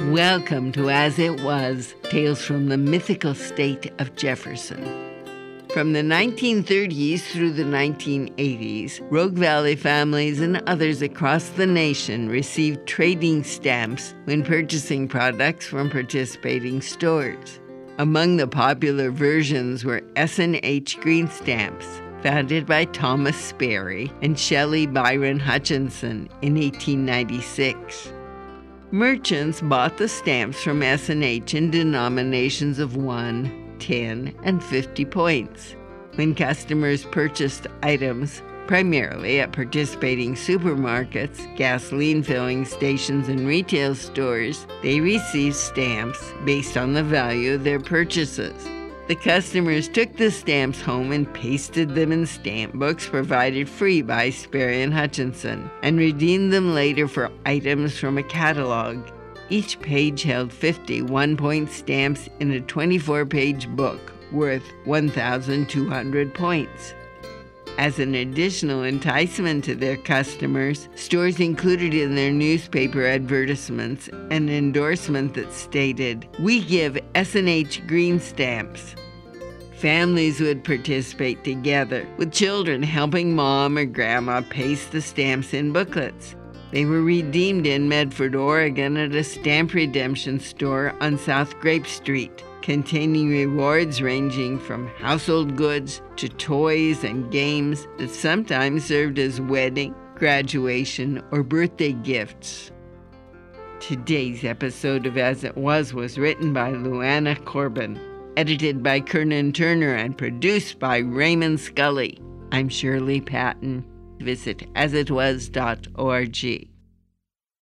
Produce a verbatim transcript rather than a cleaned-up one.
Welcome to As It Was, Tales from the Mythical State of Jefferson. From the nineteen thirties through the nineteen eighties, Rogue Valley families and others across the nation received trading stamps when purchasing products from participating stores. Among the popular versions were S and H green stamps, founded by Thomas Sperry and Shelley Byron Hutchinson in eighteen ninety-six. Merchants bought the stamps from S and H in denominations of one, ten, and fifty points. When customers purchased items, primarily at participating supermarkets, gasoline filling stations, and retail stores, they received stamps based on the value of their purchases. The customers took the stamps home and pasted them in stamp books provided free by Sperry and Hutchinson, and redeemed them later for items from a catalog. Each page held fifty one-point stamps in a twenty-four page book worth one thousand two hundred points. As an additional enticement to their customers, stores included in their newspaper advertisements an endorsement that stated, "We give S and H green stamps." Families would participate together, with children helping mom or grandma paste the stamps in booklets. They were redeemed in Medford, Oregon at a stamp redemption store on South Grape Street, containing rewards ranging from household goods to toys and games that sometimes served as wedding, graduation, or birthday gifts. Today's episode of As It Was was written by Luana Corbin, edited by Kernan Turner, and produced by Raymond Scully. I'm Shirley Patton. Visit as it was dot org.